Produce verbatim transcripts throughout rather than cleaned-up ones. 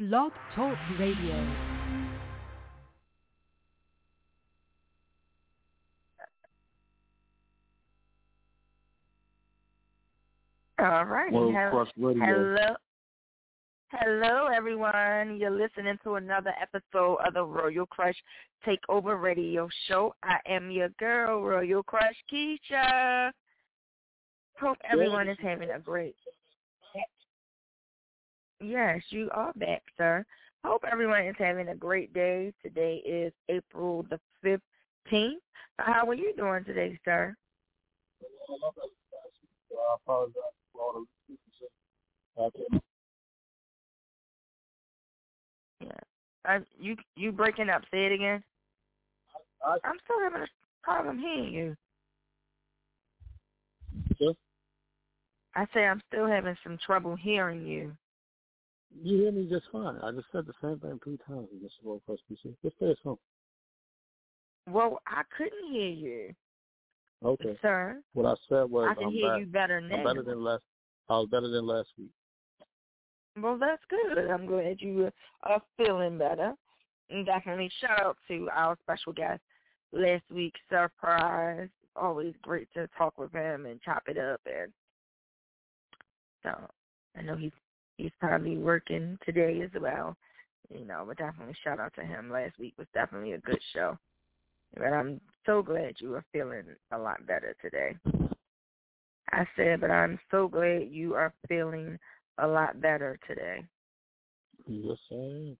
Blog Talk Radio. All right. World Hello. Crush Radio. Hello. Hello, everyone. You're listening to another episode of the Royal Crush Takeover Radio Show. I am your girl, Royal Crush Keisha. Hope everyone is having a great. Yes, you are back, sir. Hope everyone is having a great day. Today is April the fifteenth. How are you doing today, sir? I apologize for all the okay. Yeah. I, you you breaking up. Say it again. I, I'm still having a problem hearing you. Sure? I say I'm still having some trouble hearing you. You hear me just fine. I just said the same thing three times. This is World Crush P C. Just say something. Well, I couldn't hear you. Okay. Sir. What I said was I can I'm hear back. you better now. I'm better than last. I was better than last week. Well, that's good. I'm glad you are feeling better. And definitely shout out to our special guest last week, Surprise. Always great to talk with him and chop it up. And so I know he's he's probably working today as well. You know, but definitely shout out to him. Last week was definitely a good show. But I'm so glad you are feeling a lot better today. I said, but I'm so glad you are feeling a lot better today. Yes, I am.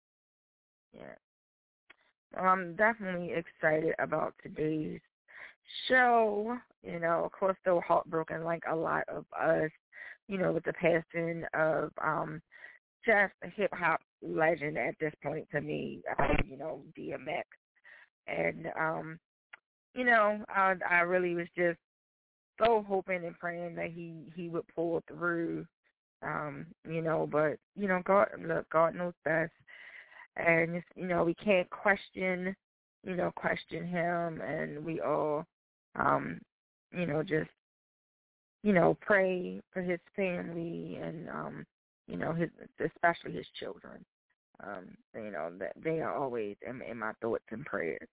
Yeah. I'm definitely excited about today's show. You know, of course, still heartbroken like a lot of us, you know, with the passing of um, just a hip-hop legend at this point to me, uh, you know, D M X. And, um, you know, I, I really was just so hoping and praying that he, he would pull through, um, you know, but, you know, God, look, God knows best. And, you know, we can't question, you know, question him. And we all, um, you know, just, you know, pray for his family and, um, you know, his, especially his children. Um, you know, that they are always in, in my thoughts and prayers.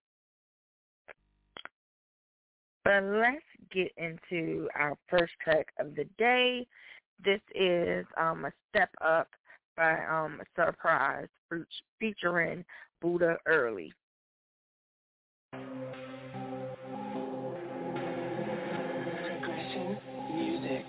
But let's get into our first track of the day. This is um, a Step Up by um, Surprise featuring Buddha Early. Progression music.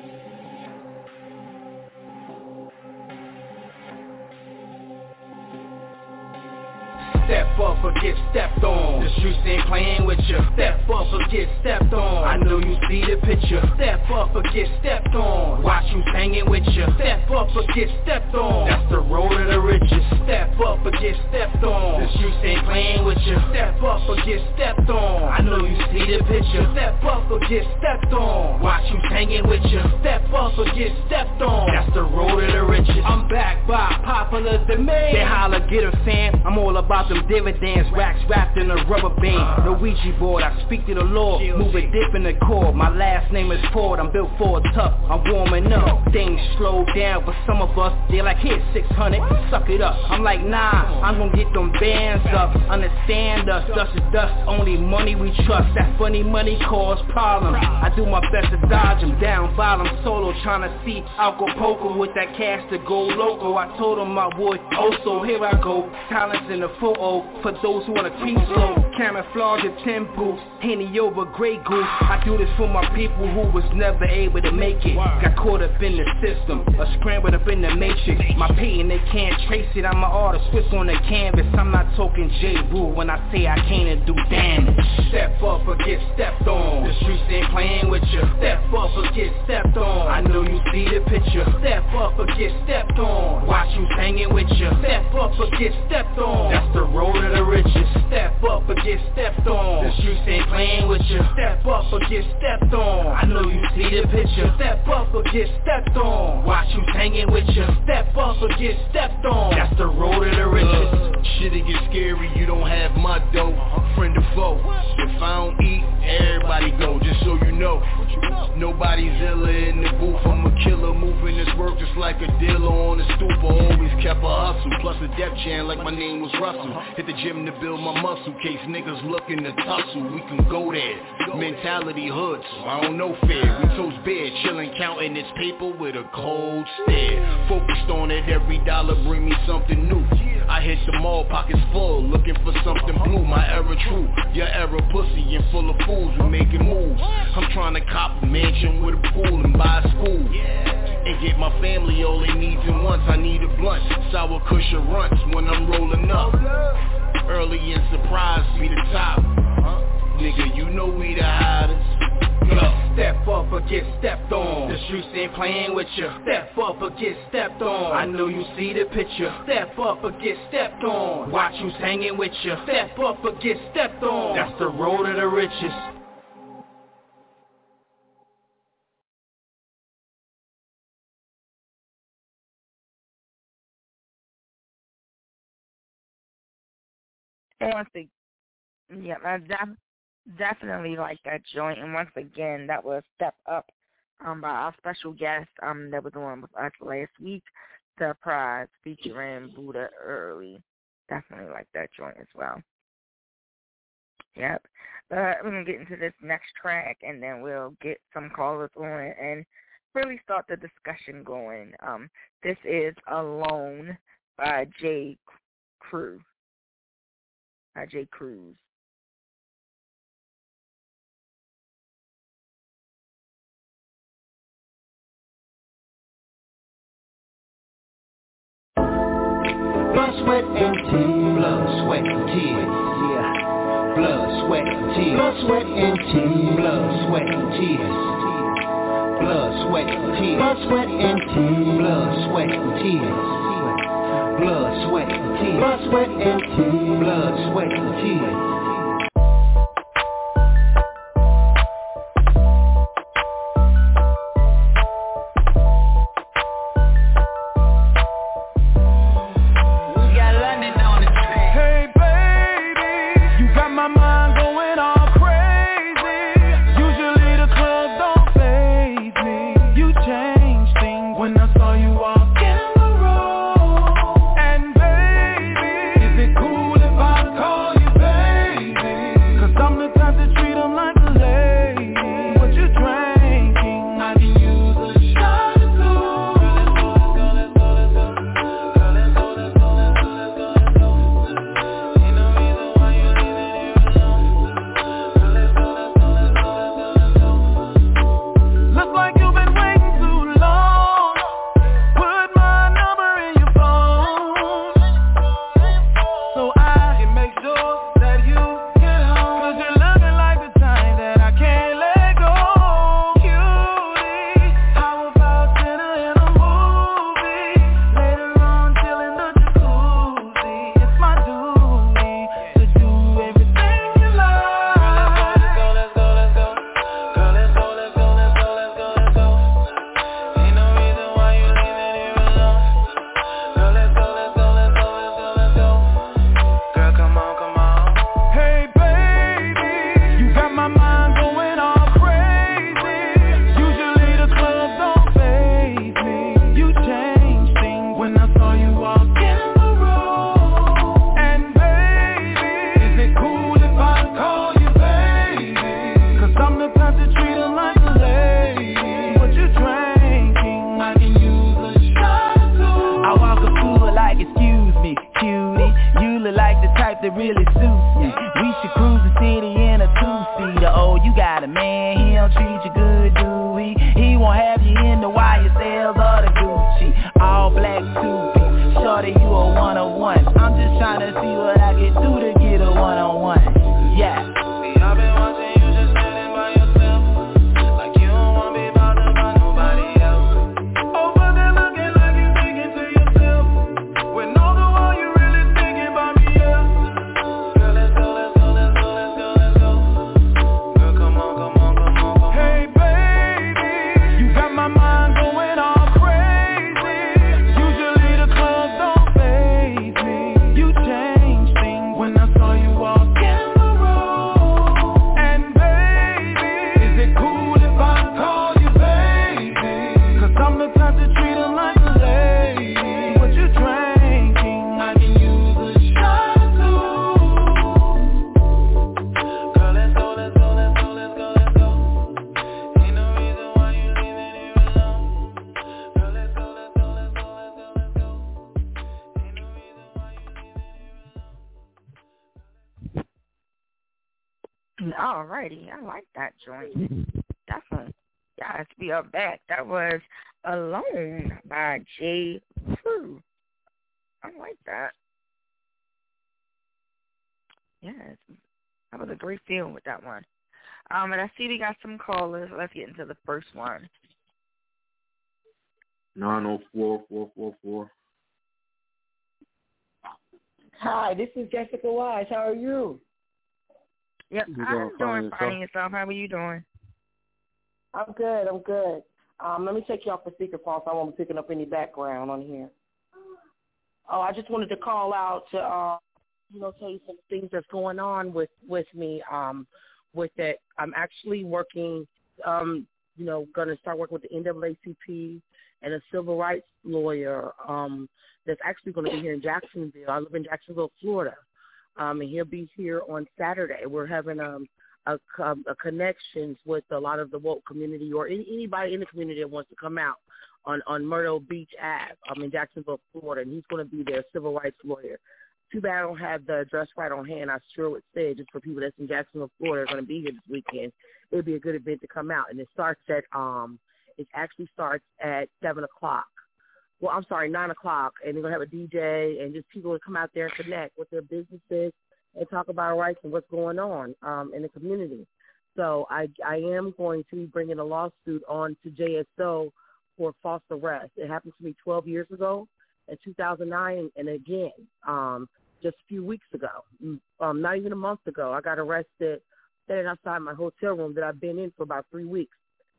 Step up or get stepped on. The streets ain't playing with you. Step up or get stepped on. I know you see the picture. Step up or get stepped on. Watch who's hanging with you. Step up or get stepped on. That's the road to the riches. Step up or get stepped on. The streets ain't playing with you. Step up or get stepped on. I know you see the picture. Step up or get stepped on. Watch who's hanging with you. Step up or get stepped on. That's the road to the riches. I'm back by popular demand. They holler, get a fan. I'm all about them dividends, wax wrapped in a rubber band. No Ouija board, I speak to the Lord. Move a dip in the cord. My last name is Ford. I'm built for a tough. I'm warming up. Things slow down for some of us. They're like, here, six hundred. Suck it up. I'm like, nah, I'm gonna get them bands up. Understand us, dust is dust. Only money we trust. That funny money cause problems. I do my best to dodge them. Down bottom solo, trying to see Acapulco with that cash to go loco. I told them I would. Also, here I go. Talents in the photo. For those who wanna keep slow, camouflage your tin boots, Henny over Grey Goose. I do this for my people who was never able to make it. Got caught up in the system, or scrambled up in the matrix. My pain, they can't trace it. I'm an artist, swift on the canvas. I'm not talking J-Boo when I say I can't do damage. Step up or get stepped on. The streets ain't playing with you. Step up or get stepped on. I know you see the picture. Step up or get stepped on. Watch who's hanging with you. Step up or get stepped on. That's the road to the riches. Step up or get stepped on. The streets ain't playing with you. Step up or get stepped on. I know you see the picture. Step up or get stepped on. Watch who's hanging with you. Step up or get stepped on. That's the road to the riches. Uh, shit it get scary, you don't have my dough. Friend or foe. If I don't eat, everybody go. Just so you know, nobody's iller in the booth. I'm a killer, moving this work just like a dealer on the stoop. Always kept a hustle. hustle, plus a depth chant like my name was Russell. Hit the gym to build my muscle, case niggas looking to tussle. We can go there. Mentality hood, so I don't know fear. We toast beer, chillin', counting this paper with a cold stare. Focused on it, every dollar bring me something new. I hit the mall, pockets full, looking for something blue. My era true, your era pussy and full of fools who making moves. I'm trying to cop a mansion with a pool and buy a school, and get my family all they needs and wants. I need a blunt, sour cushion runts when I'm rolling up. Early and surprise, be the top. Nigga, you know we the hottest. Yo, step up or get stepped on. The streets ain't playing with you. Step up or get stepped on. I know you see the picture. Step up or get stepped on. Watch who's hanging with you. Step up or get stepped on. That's the road to the riches. And once again, yeah, I def- definitely like that joint. And once again, that was Step Up um, by our special guest um, that was on with us last week, The Prize, featuring Buddha Early. Definitely like that joint as well. Yep. But we're going to get into this next track, and then we'll get some callers on and really start the discussion going. Um, this is Alone by J. Crew. By J. Cruz. Blood, sweat, and tears. Blood, sweat, and tears. Yeah. Blood, sweat, and tears. Blood, sweat, and tears. Blood, sweat, and tears. Blood, sweat, and tears. Blood, sweat, and tears. Blood, sweat, and tears. Blood, sweat, and tears. Blood, sweat, and tears. Blood, sweat, and tears. Change All righty. I like that joint. Definitely. Yes, we are back. That was Alone by J. Crew. I like that. Yes. That was a great feeling with that one. Um, and I see we got some callers. Let's get into the first one. nine oh four, four four four. Hi, this is Jessica Wise. How are you? Yep, You I'm doing fine doing fine. Yourself? How are you doing? I'm good. I'm good. Um, let me take you off the speakerphone so I won't be picking up any background on here. Oh, I just wanted to call out to, uh, you know, tell you some things that's going on with, with me. Um, with that, I'm actually working, um, you know, going to start working with the N double A C P and a civil rights lawyer um, that's actually going to be here in Jacksonville. I live in Jacksonville, Florida, um, and he'll be here on Saturday. We're having um, a, a connections with a lot of the woke community or any, anybody in the community that wants to come out on, on Myrtle Beach Ave. I'm in Jacksonville, Florida, and he's going to be their civil rights lawyer. Too bad I don't have the address right on hand. I sure would say, just for people that's in Jacksonville, Florida, are going to be here this weekend. It would be a good event to come out. And it starts at, um, it actually starts at seven o'clock. Well, I'm sorry, nine o'clock. And they're going to have a D J and just people to come out there and connect with their businesses and talk about rights and what's going on um, in the community. So I, I am going to be bringing a lawsuit on to J S O for false arrest. It happened to me twelve years ago. In two thousand nine, and again, um, just a few weeks ago, um, not even a month ago, I got arrested standing outside my hotel room that I've been in for about three weeks.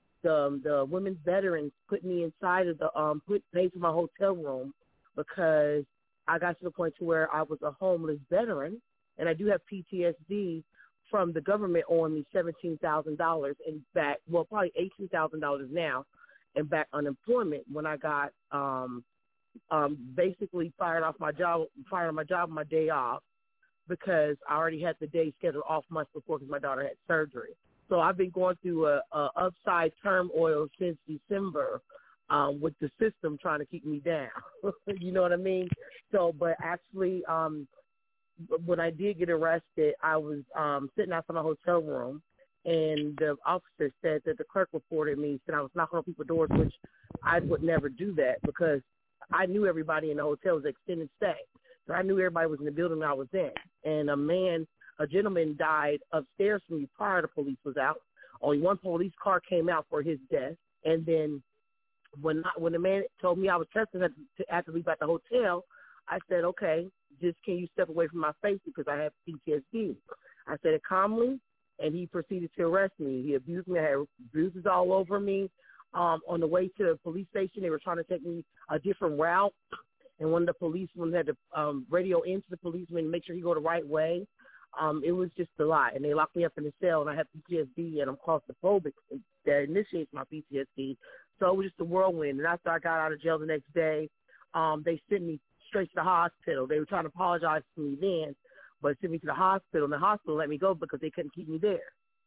The the women's veterans put me inside of the um put paid for my hotel room because I got to the point to where I was a homeless veteran, and I do have P T S D from the government owing me seventeen thousand dollars and back, well, probably eighteen thousand dollars now, and back unemployment when I got um. Um, basically fired off my job, fired my job on my day off because I already had the day scheduled off months before because my daughter had surgery. So I've been going through a, a upside turmoil since December um, with the system trying to keep me down. You know what I mean? So, but actually, um, when I did get arrested, I was um, sitting outside my hotel room, and the officer said that the clerk reported me, said I was knocking on people's doors, which I would never do that because I knew everybody in the hotel was extended stay. So I knew everybody was in the building I was in. And a man, a gentleman died upstairs from me prior to police was out. Only one police car came out for his death. And then when I, when the man told me I was tested to, to have to leave at the hotel, I said, okay, just can you step away from my face because I have P T S D. I said it calmly, and he proceeded to arrest me. He abused me. I had bruises all over me. Um, on the way to the police station, they were trying to take me a different route, and one of the policemen had to um, radio into the policeman and make sure he go the right way. Um, it was just a lot, and they locked me up in the cell, and I have P T S D, and I'm claustrophobic. That initiates my P T S D. So it was just a whirlwind, and after I got out of jail the next day, um, they sent me straight to the hospital. They were trying to apologize to me then, but sent me to the hospital, and the hospital let me go because they couldn't keep me there.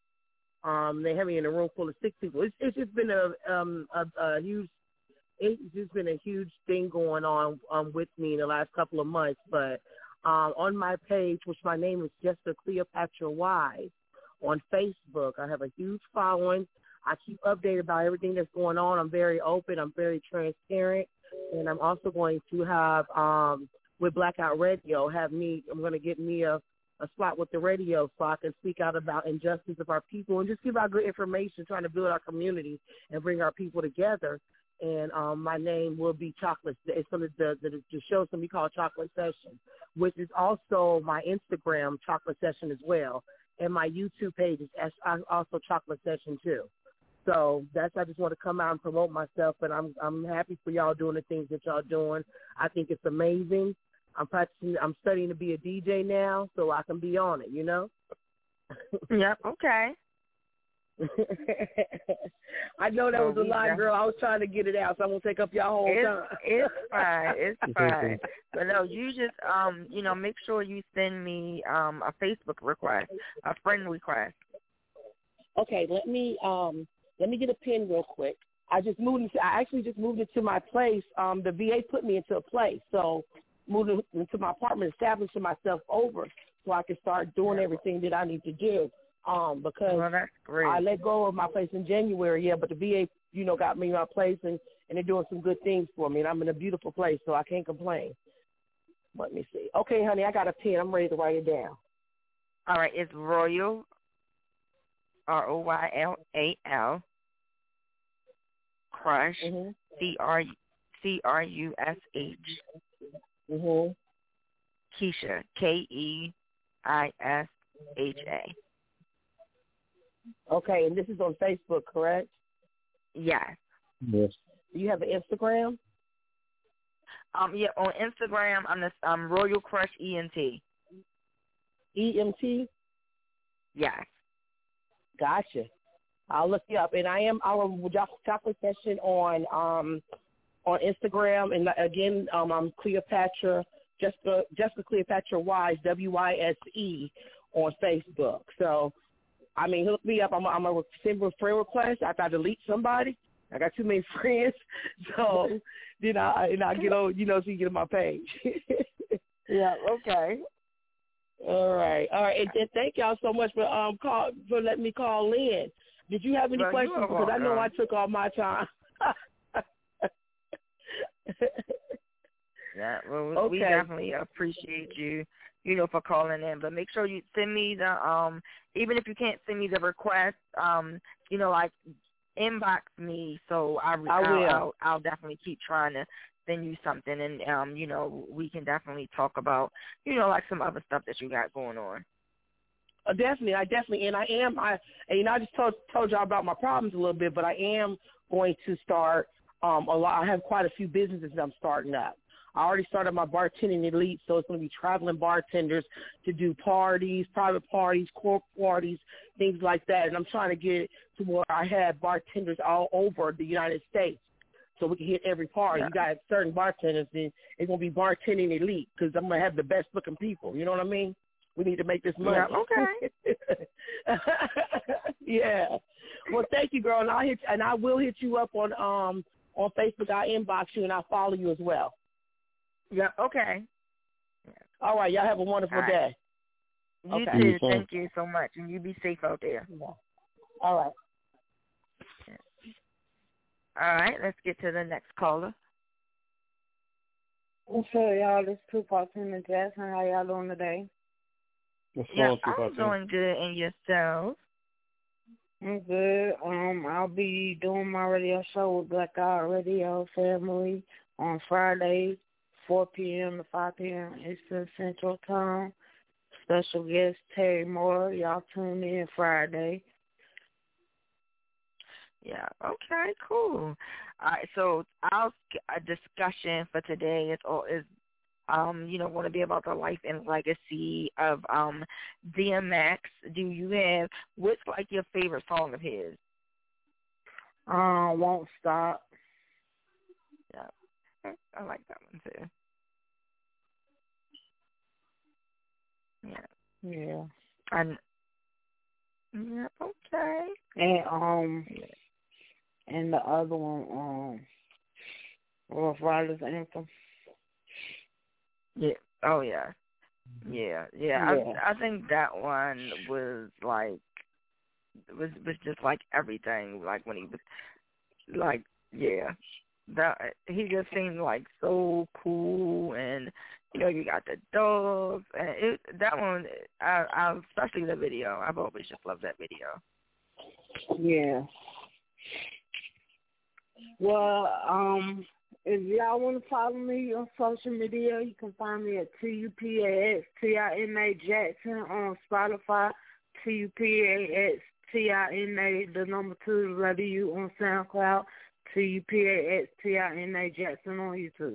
Um, they had me in a room full of six people. It's, it's just been a, um, a, a huge, it's just been a huge thing going on um, with me in the last couple of months. But um, on my page, which my name is Jessica Cleopatra Wise, on Facebook, I have a huge following. I keep updated about everything that's going on. I'm very open. I'm very transparent, and I'm also going to have um, with Blackout Radio have me. I'm going to get me a. a slot with the radio so I can speak out about injustice of our people and just give out good information, trying to build our community and bring our people together. And um, my name will be Chocolate. It's going to, the, the, the show's going to be called Chocolate Session, which is also my Instagram, Chocolate Session, as well. And my YouTube page is also Chocolate Session, too. So that's, I just want to come out and promote myself, and I'm I'm happy for y'all doing the things that y'all doing. I think it's amazing. I'm practicing. I'm studying to be a D J now, so I can be on it. You know. Yep. Okay. I know that was a lot, girl. I was trying to get it out, so I won't take up y'all whole it's, time. It's fine. It's fine. But no, you just um, you know, make sure you send me um a Facebook request, a friend request. Okay. Let me um let me get a pen real quick. I just moved. Into, I actually just moved into my place. Um, the V A put me into a place, so. Moving into my apartment, establishing myself over so I can start doing everything that I need to do. um, because well, that's great. I let go of my place in January, yeah, but the V A, you know, got me my place, and, and they're doing some good things for me, and I'm in a beautiful place, so I can't complain. Let me see. Okay, honey, I got a pen. I'm ready to write it down. All right, it's Royal, R O Y L A L, Crush, mm-hmm. C R C R U S H, mm-hmm. Keisha, K E I S H A. Okay, and this is on Facebook, correct? Yes. Yes. Do you have an Instagram? Um, yeah, on Instagram, I'm the um Royal Crush E N T. E M T? Yes. Gotcha. I'll look you up, and I am our chocolate session on um on Instagram, and again, um, I'm Cleopatra, Jessica Jessica Cleopatra Wise, W Y S E, on Facebook. So, I mean, hook me up. I'm I'm a send a friend request after I delete somebody. I got too many friends, so then I and I get on, you know, so you get on my page. Yeah. Okay. All right, all right, and, and thank y'all so much for um call for letting me call in. Did you have any well, questions? Because I know I took all my time. Yeah, well, okay. we definitely appreciate you, you know, for calling in. But make sure you send me the um, even if you can't send me the request, um, you know, like inbox me, so I, I I'll, will. I'll, I'll definitely keep trying to send you something, and um, you know, we can definitely talk about, you know, like some other stuff that you got going on. Uh, definitely, I definitely, and I am, I, and, you know, I just told told y'all about my problems a little bit, but I am going to start um a lot. I have quite a few businesses that I'm starting up. I already started my bartending elite, so it's going to be traveling bartenders to do parties, private parties, corp parties, things like that. And I'm trying to get to where I have bartenders all over the United States, so we can hit every party. Yeah. You got certain bartenders, then it's going to be bartending elite because I'm going to have the best looking people. You know what I mean? We need to make this money. Yeah, okay. Yeah. Well, thank you, girl, and I'll hit and I will hit you up on um on Facebook. I'll inbox you and I'll follow you as well. Yeah. Okay. All right. Y'all have a wonderful right. day. You okay. too. Thank you so much, and you be safe out there. Yeah. All right. All right. Let's get to the next caller. What's up, y'all? This is Tupac in the Jackson. How y'all doing today? What's Yeah, going I'm doing good. And yourself? I'm good. Um, I'll be doing my radio show with Blackout Radio Family on Friday, four p.m. to five p.m. Eastern Central Time. Special guest Terry Moore. Y'all tune in Friday. Yeah. Okay. Cool. All right. So our uh, discussion for today is is um you know going to be about the life and legacy of um D M X. Do you have what's like your favorite song of his? Uh, Won't Stop. Yeah. I like that one too. Yeah. Yeah. And yeah. Okay. And um. Yeah. And the other one, um, Rough Riders Anthem. Yeah. Oh yeah. Yeah. Yeah. yeah. I I think that one was like was was just like everything. Like when he was like yeah. That he just seemed like so cool, and you know you got the dogs, and it that one I, I especially the video. I've always just loved that video. Yeah. Well, um, if y'all want to follow me on social media, you can find me at T U P A X T I N A Jackson on Spotify, T U P A X T I N A, the number two, the letter U on SoundCloud, T U P A X T I N A Jackson on YouTube.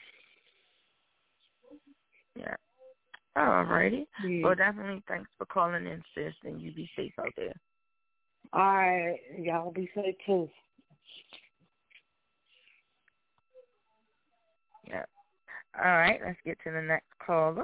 Yeah. All righty. Yeah. Well, definitely thanks for calling in, sis, and you be safe out there. All right. Y'all be safe, too. Yeah. All right, let's get to the next caller.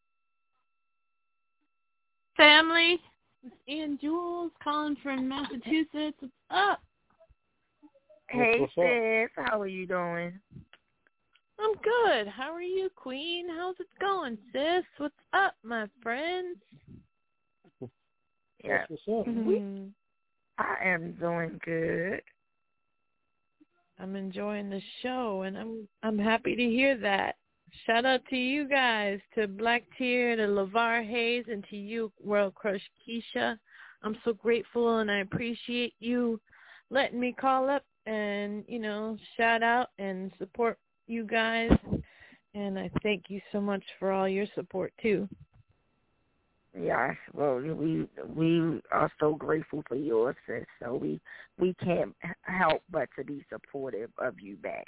Family, it's Ian Jules calling from Massachusetts. What's up? Hey, What's sis. How are you doing? I'm good. How are you, Queen? How's it going, sis? What's up, my friends? Yeah. That's what's up. Mm-hmm. I am doing good. I'm enjoying the show, and I'm I'm happy to hear that. Shout out to you guys, to Black Tear, to LeVar Hayes, and to you, World Crush Keisha. I'm so grateful, and I appreciate you letting me call up and, you know, shout out and support you guys. And I thank you so much for all your support, too. Yes, well, we we are so grateful for yours, sis. So we we can't help but to be supportive of you back.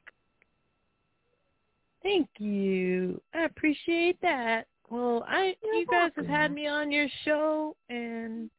Thank you. I appreciate that. Well, I You're you guys welcome. have had me on your show, and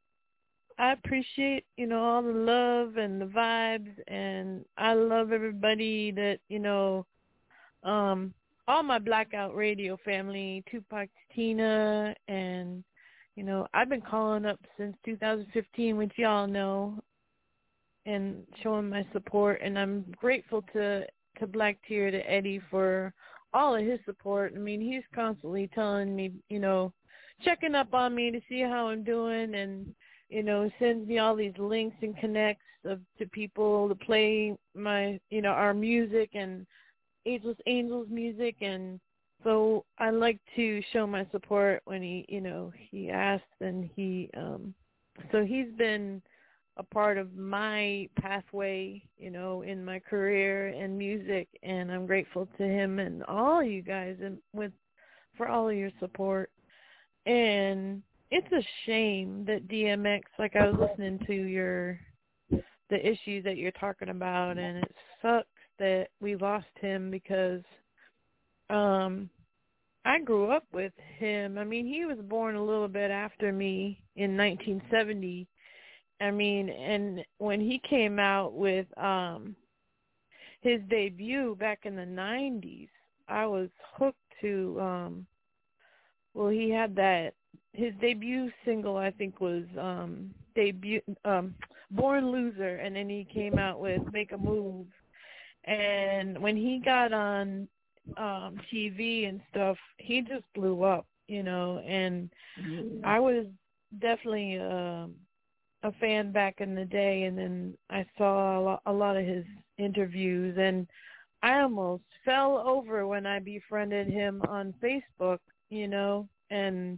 I appreciate, you know, all the love and the vibes, and I love everybody that, you know, um, all my Blackout Radio family, Tupac, Tina, and, you know, I've been calling up since two thousand fifteen, which y'all know, and showing my support, and I'm grateful to, to Black Tear, to Eddie for all of his support. I mean, he's constantly telling me, you know, checking up on me to see how I'm doing, and, you know, sends me all these links and connects of, to people to play my, you know, our music and Ageless Angels music. And so I like to show my support when he, you know, he asks, and he, um, so he's been a part of my pathway, you know, in my career and music, and I'm grateful to him and all you guys and with, for all of your support. And it's a shame that D M X, like I was listening to your, the issues that you're talking about, and it sucks that we lost him because um, I grew up with him. I mean, he was born a little bit after me in nineteen seventy. I mean, and when he came out with um, his debut back in the nineties, I was hooked to, um, well, he had that, his debut single, I think, was um, debut um, Born Loser, and then he came out with Make a Move. And when he got on um, T V and stuff, he just blew up, you know, and mm-hmm. I was definitely uh, a fan back in the day, and then I saw a lot, a lot of his interviews, and I almost fell over when I befriended him on Facebook, you know, and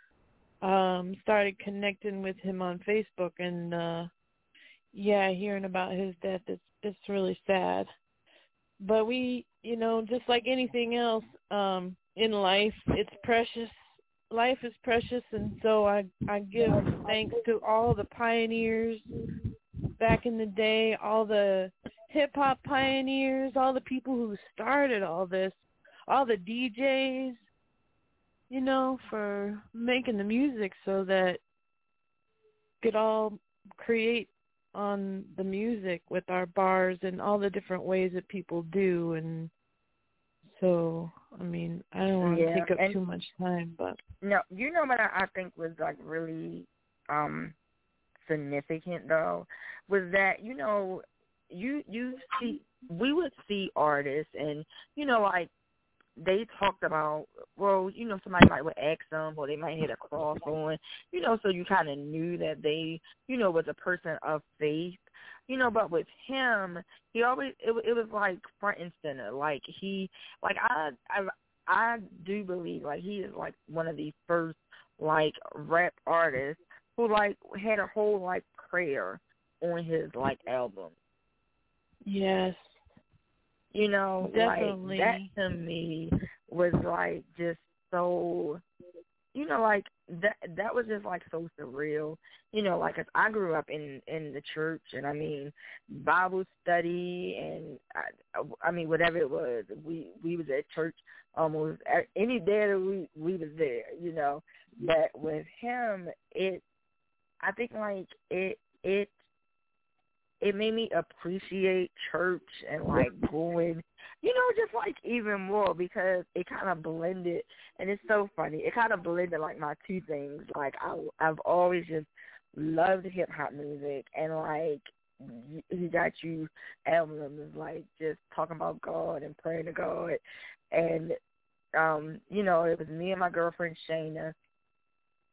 um, started connecting with him on Facebook, and uh, yeah, hearing about his death, it's it's really sad. But we, you know, just like anything else um, in life, it's precious. Life is precious, and so I I give thanks to all the pioneers back in the day, all the hip-hop pioneers, all the people who started all this, all the D Js, you know, for making the music so that we could all create on the music with our bars and all the different ways that people do. And so, I mean, I don't want to yeah, take up too much time, but no, you know what I, I think was like really um significant though was that, you know, you you see we would see artists, and you know, like they talked about, well, you know, somebody might would ask them, or they might hit a cross on, you know, so you kind of knew that they, you know, was a person of faith, you know. But with him, he always, it, it was like front and center. Like he, like I, I, I do believe like he is like one of the first like rap artists who like had a whole like prayer on his like album. Yes. You know, definitely. Like that to me was like just so, you know, like that that was just like so surreal. You know, like 'cause I grew up in in the church, and I mean Bible study, and I, I mean whatever it was, we we was at church almost any day that we we was there. You know, but with him, it I think like it it. It made me appreciate church and, like, going, you know, just, like, even more, because it kind of blended, and it's so funny. It kind of blended, like, my two things. Like, I, I've always just loved hip-hop music, and, like, He Got You album is, like, just talking about God and praying to God. And, um, you know, it was me and my girlfriend, Shayna,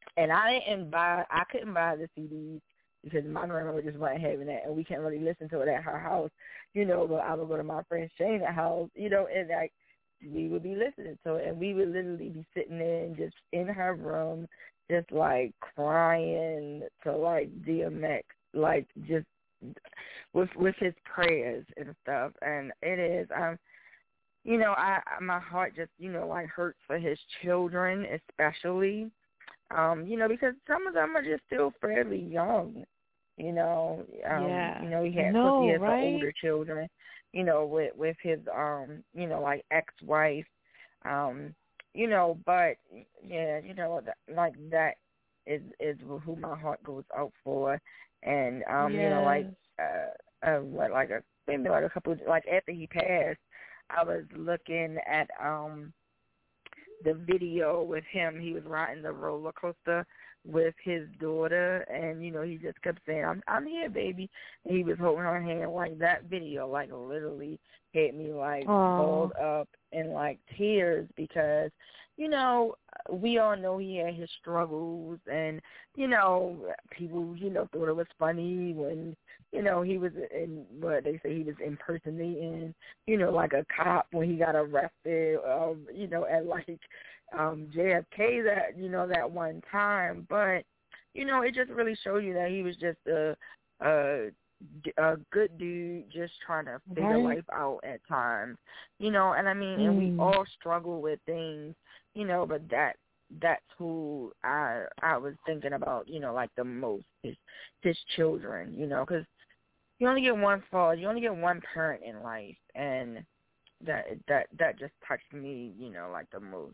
And I didn't buy, I couldn't buy the C Ds because my grandmother just wasn't having that, and we can't really listen to it at her house, you know. But I would go to my friend Shane's house, you know, and like we would be listening to it, and we would literally be sitting there and just in her room, just like crying to like D M X, like just with with his prayers and stuff. And it is, um, you know, I my heart just, you know, like hurts for his children, especially. Um, you know, because some of them are just still fairly young, you know. Um, yeah. You know, he had, no, he has right? the older children, you know, with with his, um, you know, like ex-wife, um, you know. But yeah, you know, like that is is who my heart goes out for, and um, yes. you know, like uh, uh, what, like a maybe like a couple, like after he passed, I was looking at um. the video with him. He was riding the roller coaster with his daughter, and you know, he just kept saying, I'm I'm here, baby. And he was holding her hand. Like, that video like literally had me like balled up in like tears, because you know, we all know he had his struggles, and you know, people, you know, thought it was funny when, you know, he was in what they say he was impersonating, you know, like a cop when he got arrested, um, you know, at like um, J F K that, you know, that one time. But, you know, it just really showed you that he was just a, a, a good dude just trying to figure right. life out at times, you know, and I mean, mm. and we all struggle with things, you know, but that, that's who I I was thinking about, you know, like the most, his, his children, you know, because you only get one father, you only get one parent in life, and that that that just touched me, you know, like the most.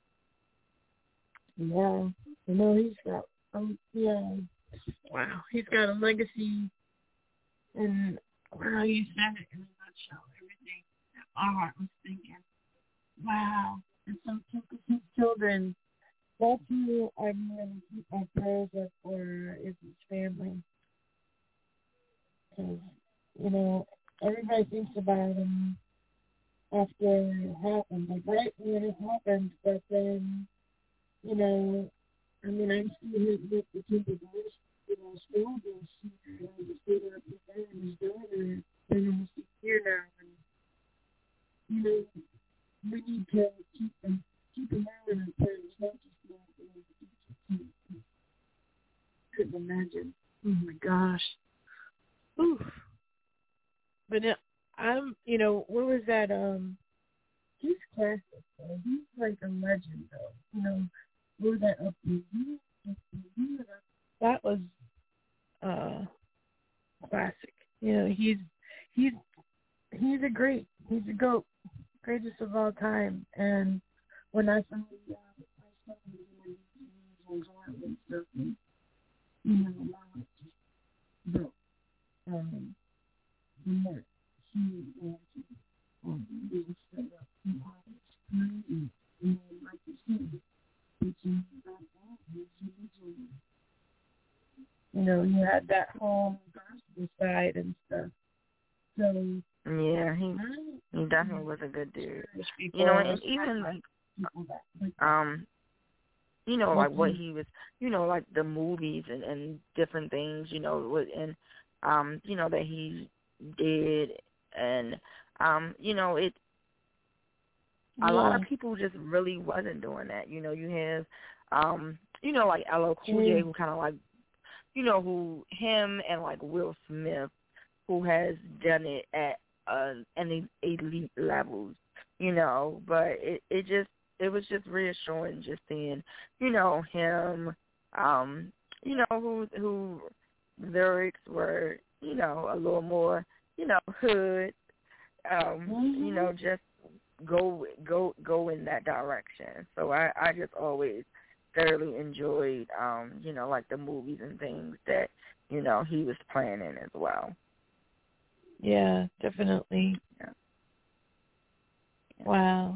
Yeah, you know, he's got, um, yeah, wow, he's got a legacy, and wow, you said it in a nutshell, everything that our heart was thinking. Wow, and so his children, that's who I really keep my prayers up for, is his family. Because, you know, everybody thinks about him after it happened, like right when it happened, but then, you know, I mean, I'm still hitting up the two divorce, you know, still this, you know, just staying up with her and his daughter, been almost a year now, and, you know, we need to keep them, keep them out in our prayers, not just not, you know, couldn't imagine. Oh my gosh. Oof. But now, I'm, you know, what was that, um, he's classic, though. He's like a legend, though. You know, what was that, up to you? That was, uh, classic. You know, he's, he's, he's a great, he's a GOAT, greatest of all time. And when I saw the, uh, I saw him and stuff, and, you know, my heart just broke. Um, and that he was um, being set up in college, and, and like you said, teaching about that, you know, you had that whole gospel side and stuff. So yeah, he he definitely was a good dude. You know, and even like um, you know, like what he was, you know, like the movies and, and different things, you know, and um, you know, that he did, and um, you know, it. A yeah. lot of people just really wasn't doing that. You know, you have, um, you know, like L L Cool J, who kind of like, you know, who him and like Will Smith, who has done it at uh, an elite levels. You know, but it it just it was just reassuring just seeing, you know, him, um, you know, who who lyrics were, you know, a little more, you know, hood, um, mm-hmm. you know, just go go go in that direction. So I, I just always thoroughly enjoyed, um, you know, like the movies and things that, you know, he was playing in as well. Yeah, definitely. Yeah. Yeah. Wow.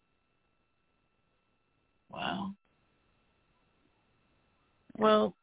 Wow. Well,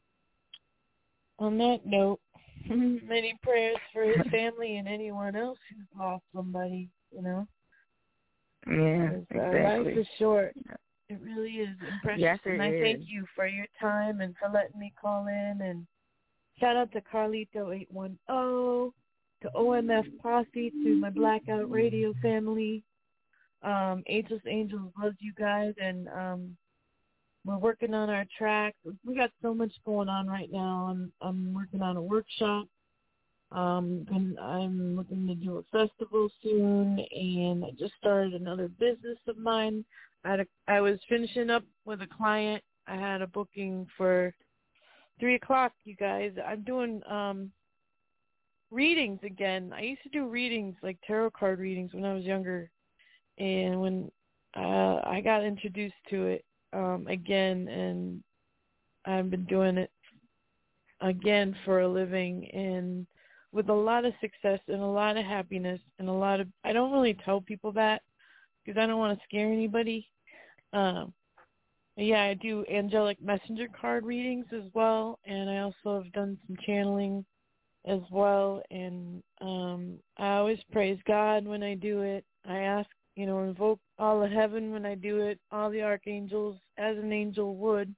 on that note, many prayers for his family and anyone else who's lost somebody, you know. Yeah, uh, exactly. Life is short. It really is impressive. Yes, it and I is. thank you for your time and for letting me call in. And shout out to Carlito eight one zero, to O M F Posse, to my Blackout Radio family. Um, Angels Angels loves you guys, and um, we're working on our track. We got so much going on right now. I'm I'm working on a workshop. Um, and I'm looking to do a festival soon, and I just started another business of mine. I had a, I was finishing up with a client. I had a booking for three o'clock. You guys, I'm doing um, readings again. I used to do readings, like tarot card readings, when I was younger. And when uh, I got introduced to it um, again, and I've been doing it again for a living, and with a lot of success and a lot of happiness and a lot of, I don't really tell people that because I don't want to scare anybody. Um, yeah, I do angelic messenger card readings as well, and I also have done some channeling as well, and um, I always praise God when I do it. I ask, you know, invoke all of heaven when I do it, all the archangels as an angel would,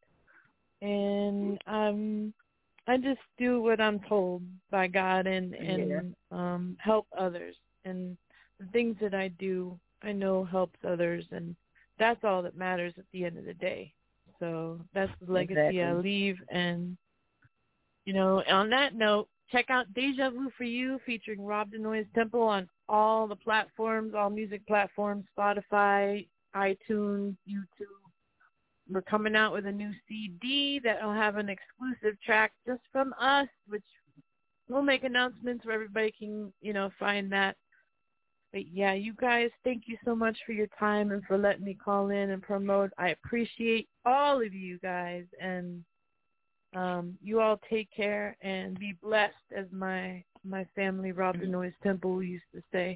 and um, I just do what I'm told by God and, and Yeah. um, help others. And the things that I do, I know helps others, and that's all that matters at the end of the day. So that's the legacy Exactly. I leave. And, you know, on that note, check out Deja Vu for You featuring Rob Denoise Temple on all the platforms, all music platforms, Spotify, iTunes, YouTube. We're coming out with a new C D that will have an exclusive track just from us, which we'll make announcements where everybody can, you know, find that. But, yeah, you guys, thank you so much for your time and for letting me call in and promote. I appreciate all of you guys, and um, you all take care and be blessed, as my my family, Rob Denoise Temple, used to say.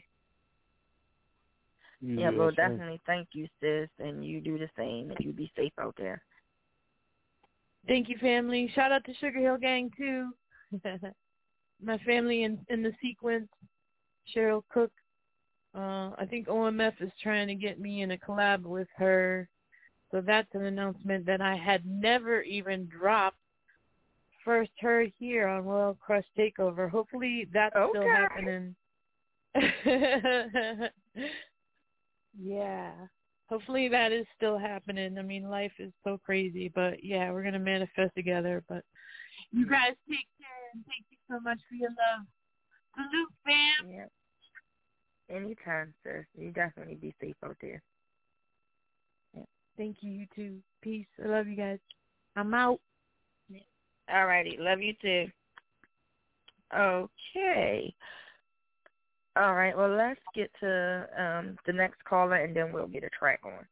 Yeah, well, definitely thank you, sis, and you do the same, and you be safe out there. Thank you, family. Shout out to Sugar Hill Gang, too. My family in, in the sequence, Cheryl Cook. Uh, I think O M F is trying to get me in a collab with her. So that's an announcement that I had never even dropped. First heard here on Royal Crush Takeover. Hopefully that's okay. still happening. Yeah. Hopefully that is still happening. I mean, life is so crazy, but yeah, we're going to manifest together. But you guys take care, and thank you so much for your love. Salute, fam. Yeah. Anytime, sis. You definitely be safe out there. Yeah. Thank you, you too. Peace. I love you guys. I'm out. Yeah. All righty. Love you too. Okay. All right. Well, let's get to um, the next caller, and then we'll get a track on.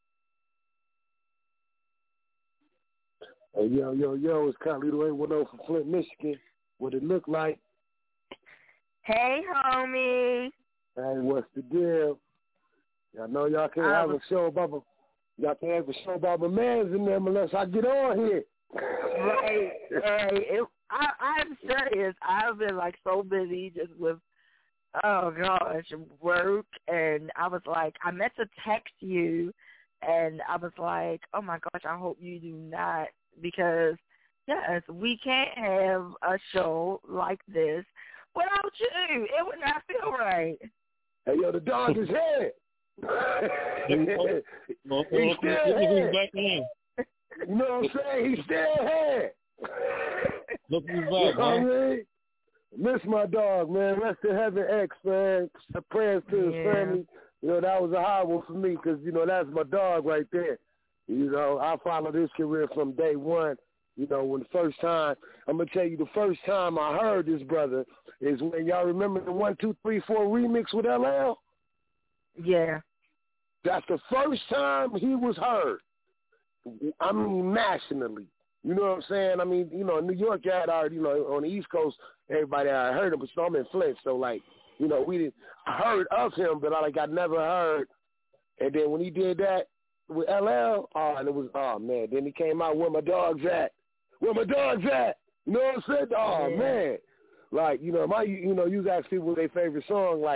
Hey, yo, yo, yo, it's Carlito eight one zero from Flint, Michigan. What it look like? Hey, homie. Hey, what's the deal? Y'all know y'all can't have a show about my, y'all can't have a show about my man's in them unless I get on here. Right. Hey, it, I, I'm serious. I've been, like, so busy just with, oh, gosh, work. And I was like, I meant to text you, and I was like, oh, my gosh, I hope you do not. Because, yes, we can't have a show like this without you. It would not feel right. Hey, yo, the dog is here. He's still here. You know what I'm saying? He's still here. Look who's back, you know man. What I mean? Miss my dog, man. Rest in heaven, X, man. Prayers to his Yeah. family. You know, that was a hard one for me because, you know, that's my dog right there. You know, I followed his career from day one. You know, when the first time, I'm going to tell you the first time I heard this brother is when y'all remember the one two three four remix with L L? Yeah. That's the first time he was heard. I mean, nationally. You know what I'm saying? I mean, you know, in New York, you had already, you know, on the East Coast, everybody had heard him, but so I'm in Flint, so, like, you know, we didn't, I heard of him, but I, like, I never heard. And then when he did that with L L, oh, and it was, oh, man, then he came out, where my dog's at? Where my dog's at? You know what I'm saying? Oh, yeah. man. Like, you know, my, you know, you ask people their favorite song, like,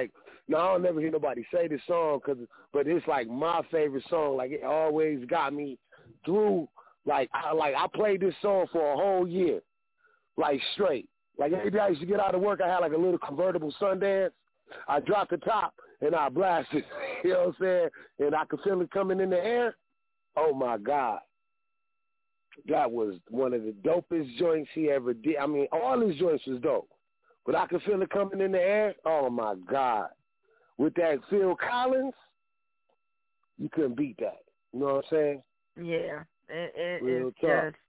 No, I don't never hear nobody say this song, cause, but it's like my favorite song. Like it always got me through. Like I like I played this song for a whole year, like straight. Like every day I used to get out of work, I had like a little convertible Sundance. I dropped the top and I blasted. You know what I'm saying? And I could feel it coming in the air. Oh my God, that was one of the dopest joints he ever did. I mean, all his joints was dope, but I could feel it coming in the air. Oh my God. With that Phil Collins, you couldn't beat that. You know what I'm saying? Yeah, it, it, Real it's tough. just,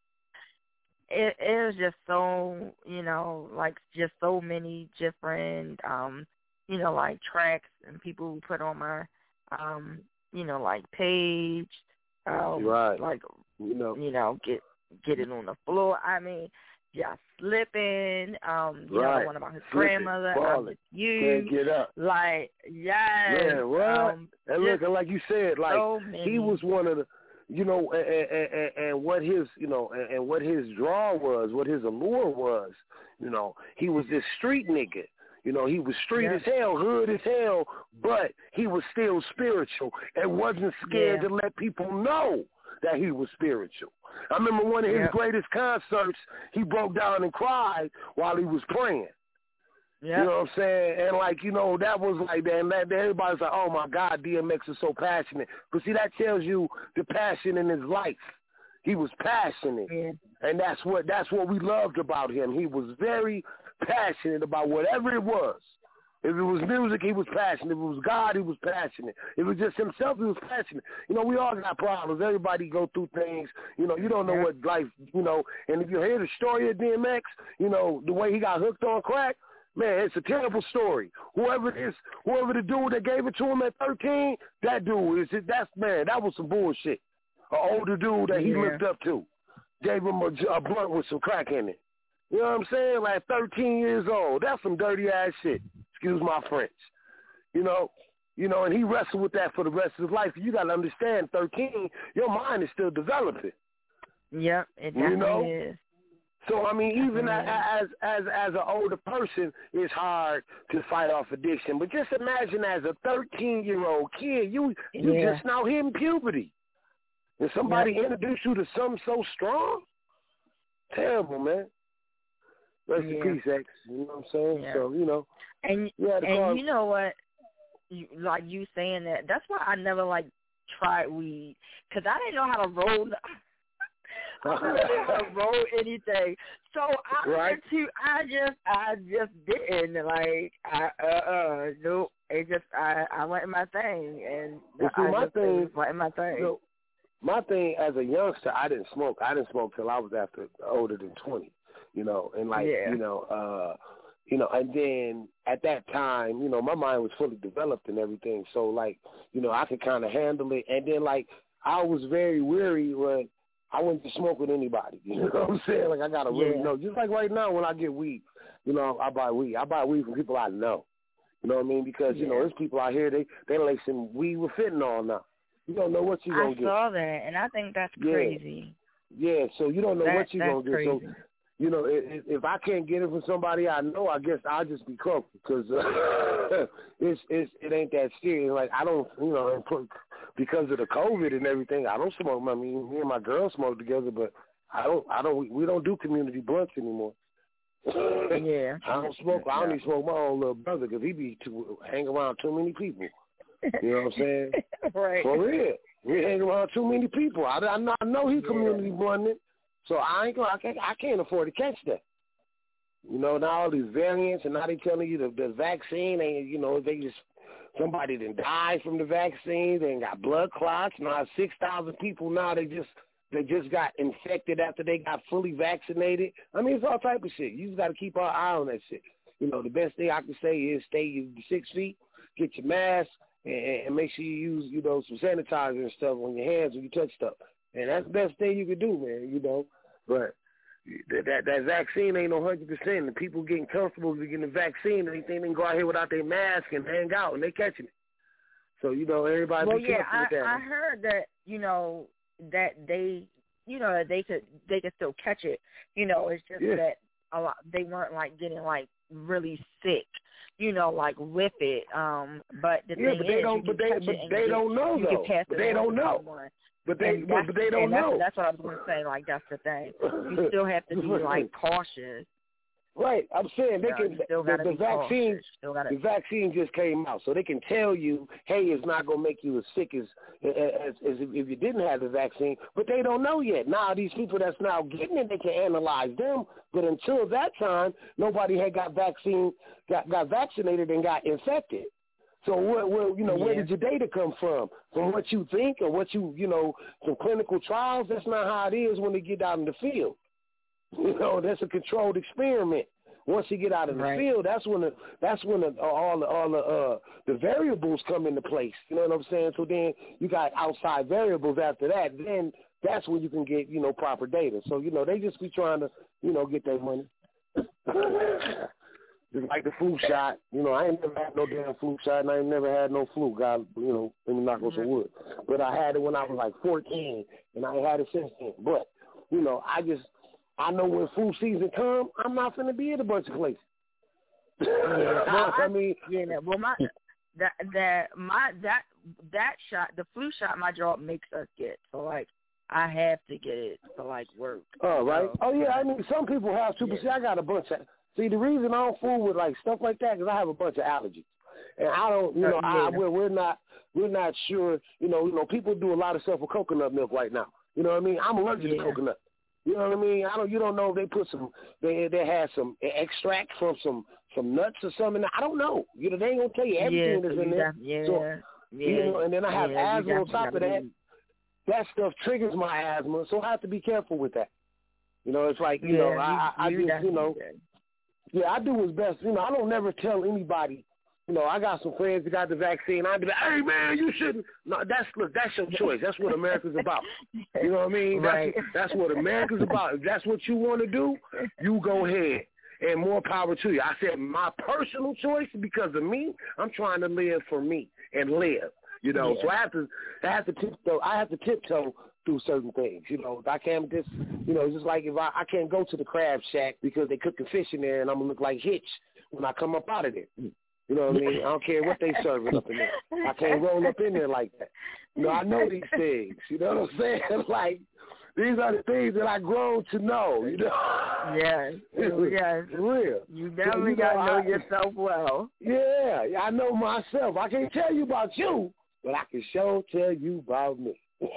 it, it was just so, you know, like just so many different, um, you know, like tracks and people who put on my, um, you know, like page, um, right? Like, you know, you know, get get it on the floor. I mean, just slipping. Um, you right. know, the one about his Slipping, grandmother. balling. Um, you Can't get up. Like, yes. Yeah, what? Um, and look, like you said, like so he was one of the, you know, and, and, and, and what his, you know, and, and what his draw was, what his allure was, you know, he was this street nigga. You know, he was street yeah. as hell, hood as hell, but he was still spiritual and wasn't scared yeah. to let people know that he was spiritual. I remember one of his yep. greatest concerts, he broke down and cried while he was praying. Yep. You know what I'm saying? And, like, you know, that was like that. And that, everybody's like, oh, my God, D M X is so passionate. But, see, that tells you the passion in his life. He was passionate. Yeah. And that's what that's what we loved about him. He was very passionate about whatever it was. If it was music, he was passionate. If it was God, he was passionate. If it was just himself, he was passionate. You know, we all got problems. Everybody go through things. You know, you don't know yeah. what life, you know. And if you hear the story of D M X, you know, the way he got hooked on crack, man, it's a terrible story. Whoever it is, whoever the dude that gave it to him at thirteen, that dude, is it, that's, man, that was some bullshit. An older dude that he yeah. looked up to gave him a, a blunt with some crack in it. You know what I'm saying? Like thirteen years old. That's some dirty ass shit. Excuse my French. You know, you know, and he wrestled with that for the rest of his life. You got to understand, thirteen, your mind is still developing. Yep, it definitely you know? is. So I mean, even mm-hmm. as as as an older person, it's hard to fight off addiction. But just imagine, as a thirteen year old kid, you you yeah. just now hitting puberty, and somebody yep. introduced you to something so strong. Terrible, man. Rest yeah. in peace, X. You know what I'm saying? Yeah. So, you know. And yeah, and call... you know what? You, like you saying that, that's why I never, like, tried weed. Because I didn't know how to roll. I didn't know how to roll anything. So I right. to, I just, I just didn't. Like, I, uh-uh, nope. It just, I, I went in my thing. And well, see, I my just thing, went in my thing. You know, my thing, as a youngster, I didn't smoke. I didn't smoke till I was after older than twenty. You know, and like, yeah. you know, uh, you know, and then at that time, you know, my mind was fully developed and everything. So, like, you know, I could kind of handle it. And then, like, I was very weary when I went to smoke with anybody. You know what I'm saying? Like, I got to really yeah. know. Just like right now when I get weed, you know, I buy weed. I buy weed from people I know. You know what I mean? Because, yeah. you know, there's people out here, they, they lacing weed with fentanyl now. You don't know what you're going to get. I saw that, and I think that's yeah. crazy. Yeah, so you don't know that, what you're going to get. Crazy. So, you know, if, if I can't get it from somebody I know, I guess I'll just be crunk because uh, it's it's it ain't that serious. Like I don't, you know, because of the COVID and everything, I don't smoke. I mean, me and my girl smoke together, but I don't, I don't, we don't do community blunts anymore. yeah, I don't smoke. I only smoke my own little brother because he be too hang around too many people. You know what I'm saying? Right. For real, we hang around too many people. I, I, know, I know he community yeah. blunted. So I ain't gonna, I can't, I can't afford to catch that. You know, now all these variants, and now they telling you the, the vaccine ain't, you know, they just, somebody done died from the vaccine, they ain't got blood clots. Now six thousand people now, they just, they just got infected after they got fully vaccinated. I mean, it's all type of shit. You just got to keep our eye on that shit. You know, the best thing I can say is stay six feet, get your mask, and, and make sure you use, you know, some sanitizer and stuff on your hands when you touch stuff. And that's the best thing you can do, man, you know. But that that, that vaccine ain't no one hundred percent. The people getting comfortable with getting the vaccine, and they think they can go out here without their mask and hang out, and they catching it. So, you know, everybody well, be yeah, careful I, with that. I heard that, you know, that they, you know, that they could, they could still catch it. You know, it's just yeah. that a lot, they weren't, like, getting, like, really sick, you know, like with it. Um, but the yeah, thing but they is, don't. you But can they, touch but it and they you don't know you though. can pass But it they on don't to know. someone. But they, And but, but they don't and that's, know. That's what I was going to say. Like, that's the thing. You still have to be, like, cautious. Right. I'm saying they you know, can. You still the, gotta the be vaccine. Still gotta, the vaccine just came out, so they can tell you, hey, it's not going to make you as sick as, as as if you didn't have the vaccine. But they don't know yet. Now these people that's now getting it, they can analyze them. But until that time, nobody had got vaccine, got got vaccinated and got infected. So where, where you know, yeah. where did your data come from? From what you think or what you, you know, some clinical trials? That's not how it is when they get out in the field. You know, that's a controlled experiment. Once you get out in the right. field, that's when the, that's when the, all the all the uh, the variables come into place. You know what I'm saying? So then you got outside variables after that. Then that's when you can get, you know, proper data. So you know, they just be trying to, you know, get their money. Just like the flu shot. You know, I ain't never had no damn flu shot, and I ain't never had no flu. God, you know, let me knock on some wood. But I had it when I was like fourteen, and I ain't had it since then. But, you know, I just, I know when flu season come, I'm not going to be at a bunch of places. Yeah, well, I mean, yeah, well, my that that my that that shot, the flu shot, my job makes us get. So like, I have to get it to like work. Oh, right. So, Oh, yeah. I mean, some people have to, yeah. but see, I got a bunch of. See, the reason I don't fool with like stuff like that because I have a bunch of allergies, and I don't, you know, uh, yeah. I we're, we're not we're not sure. You know, you know, people do a lot of stuff with coconut milk right now. You know what I mean? I'm allergic yeah. to coconut. You know what I mean? I don't. You don't know if they put some. They they had some extract from some some nuts or something. I don't know. You know, they ain't gonna tell you everything yeah, that's so in there. Got, yeah, so, yeah. You know, and then I have yeah, asthma on top of that. Be... That stuff triggers my asthma, so I have to be careful with that. You know, it's like you yeah, know, you, I I you just you know. Good. Yeah, I do what's best. You know, I don't never tell anybody. You know, I got some friends that got the vaccine. I'd be like, hey, man, you shouldn't. No, that's, look, that's your choice. That's what America's about. You know what I mean? Right. That's, that's what America's about. If that's what you want to do, you go ahead. And more power to you. I said my personal choice because of me. I'm trying to live for me and live. You know, yeah. so I have to, I have to tiptoe. I have to tiptoe through certain things. You know, I can't just, you know, just like if I, I can't go to the crab shack because they cook the fish in there, and I'm gonna look like Hitch when I come up out of there. You know what I mean? I don't care what they serving up in there. I can't roll up in there like that. You know, I know these things. You know what I'm saying? Like, these are the things that I grown to know. You know? Yes, yes, real. You definitely so, you gotta know, know I, yourself well. Yeah, I know myself. I can't tell you about you, but I can sure tell you about me.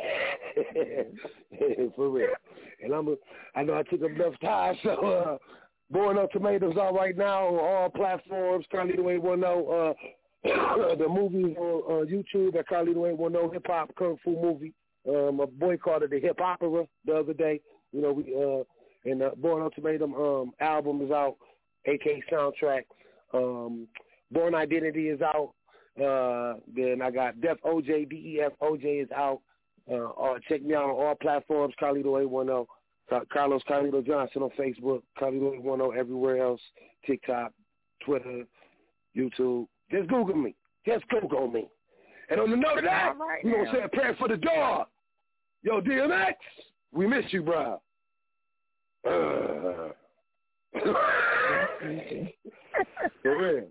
For real. And I'm a, I know I took up enough time, so uh, Born on Tomatoes out right now on all platforms. Carlito eight one zero. Uh, the movies on uh, YouTube at Carlito eight one zero, hip hop kung fu movie. Um, a boy called it the hip opera the other day. You know, we uh, and the Born on Tomatoes um, album is out, A K soundtrack. Um, Born Identity is out. Uh, then I got Def O J, D E F O J is out. Uh, uh, check me out on all platforms, Carlito eight one zero. Carlos Carlito Johnson on Facebook, Carlito eight one zero everywhere else, TikTok, Twitter, YouTube. Just Google me. Just Google me. And on the note of that, right we're going to say a prayer for the dog. Yo, D M X, we miss you, bro. Uh. For real.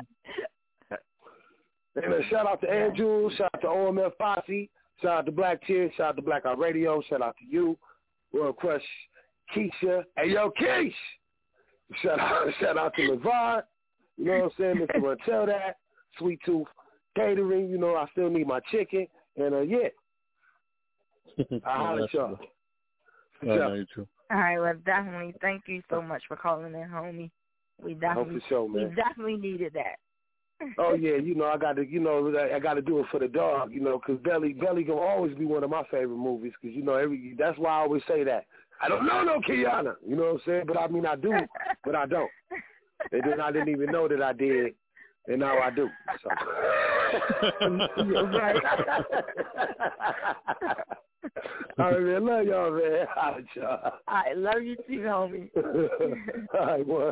And a shout out to Andrew, shout out to O M F Posse, shout out to Black Tears, shout out to Black Out Radio, shout out to you, World Crush, Keisha. Hey, yo, Keish. Shout out, shout out to LeVar. You know what I'm saying? Mister Martel that. Sweet Tooth Catering. You know, I still need my chicken. And, uh, yeah. I'll holler at y'all. All right, well, definitely. Thank you so much for calling in, homie. We definitely, show, man. we definitely needed that. Oh yeah, you know I got to, you know I got to do it for the dog, you know, because Belly, Belly gonna always be one of my favorite movies, because you know every that's why I always say that. I don't know no Kiana, you know what I'm saying, but I mean I do, but I don't, and then I didn't even know that I did, and now I do. So. Right. All right, man, love y'all, man. All right, y'all. I love you too, homie. All right, well.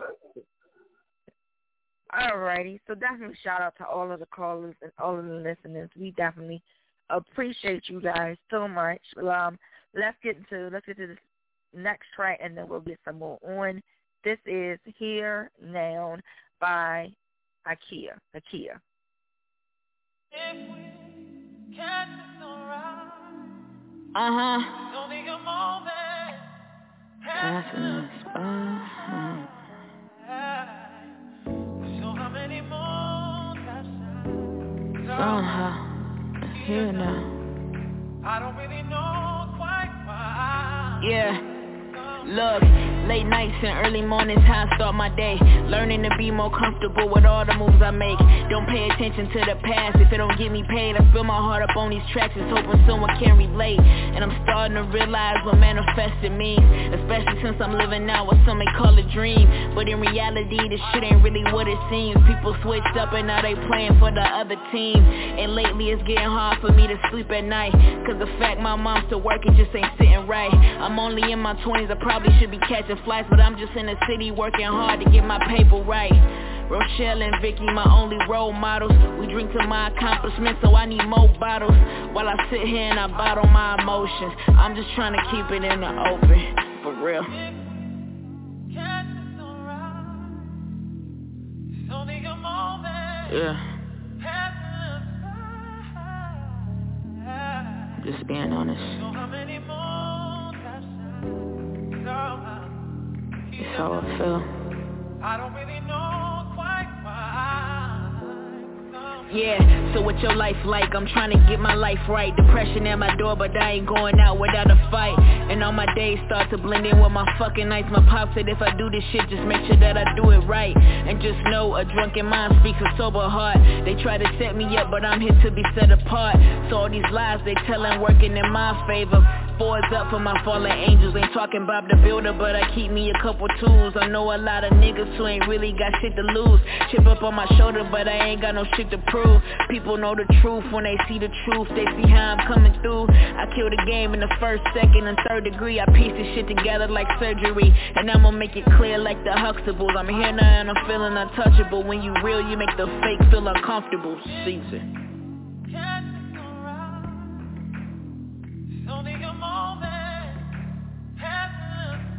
Alrighty, so definitely shout out to all of the callers and all of the listeners. We definitely appreciate you guys so much. Um, let's get into let's get to this next track, and then we'll get some more on. This is Here Now by IKEA. IKEA. If we catch the sunrise, uh-huh. it's only a moment. Passing us by. So how many moons have shined? Somehow, it's here now. I don't really know quite why. Yeah. Look, late nights and early mornings how I start my day. Learning to be more comfortable with all the moves I make. Don't pay attention to the past if it don't get me paid. I spill my heart up on these tracks just hoping someone can relate. And I'm starting to realize what manifesting means, especially since I'm living out what some may call a dream. But in reality this shit ain't really what it seems. People switched up and now they playing for the other team. And lately it's getting hard for me to sleep at night, cause the fact my mom's still working just ain't sitting right. I'm only in my twenties, I probably should be catching flights, but I'm just in the city working hard to get my paper right. Rochelle and Vicky, my only role models. We drink to my accomplishments, so I need more bottles. While I sit here and I bottle my emotions, I'm just trying to keep it in the open, for real. Yeah. Just being honest. It's how I feel. I don't really know quite why. Yeah, so what's your life like? I'm trying to get my life right. Depression at my door, but I ain't going out without a fight. And all my days start to blend in with my fucking nights. My pop said if I do this shit, just make sure that I do it right. And just know a drunken mind speaks a sober heart. They try to set me up, but I'm here to be set apart. So all these lies they tellin' working in my favor. Fours up for my fallen angels. Ain't talking Bob the Builder, but I keep me a couple tools. I know a lot of niggas who ain't really got shit to lose. Chip up on my shoulder, but I ain't got no shit to prove. People know the truth when they see the truth. They see how I'm coming through. I kill the game in the first, second, and third degree. I piece this shit together like surgery, and I'ma make it clear like the Huxtables. I'm here now and I'm feeling untouchable. When you real, you make the fake feel uncomfortable. Caesar. Only a moment, passing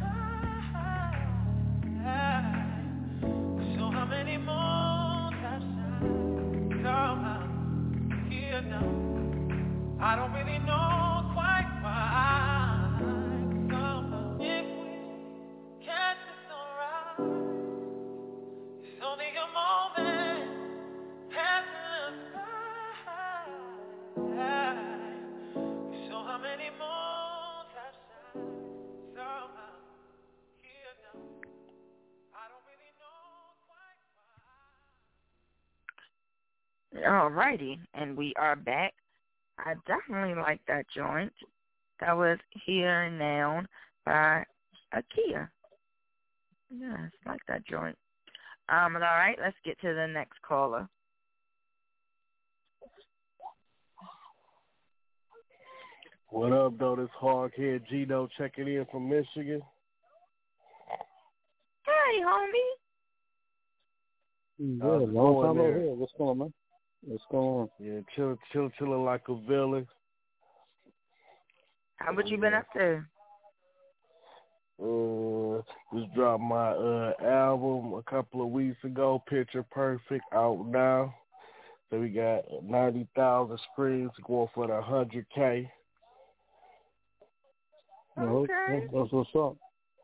by. So how many moons have shined? Somehow, here now. I don't really know quite why. Somehow, if we catch the sunrise, it's only a moment, passing by. How many moons have shined? Somehow, here now. I don't really know quite why. Alrighty, and we are back. I definitely like that joint. That was Here and Now by IKEA. Yes, like that joint. Um, all right, let's get to the next caller. What up, though? This Hardhead Gino checking in from Michigan. Hey, homie. Yeah, long time over here. What's going on, man? What's going on? Yeah, chill, chill, chilling like a villain. How what you been up to? Uh, just dropped my uh album a couple of weeks ago. Picture Perfect out now. So we got ninety thousand streams going for the one hundred K. Okay. That's what's up.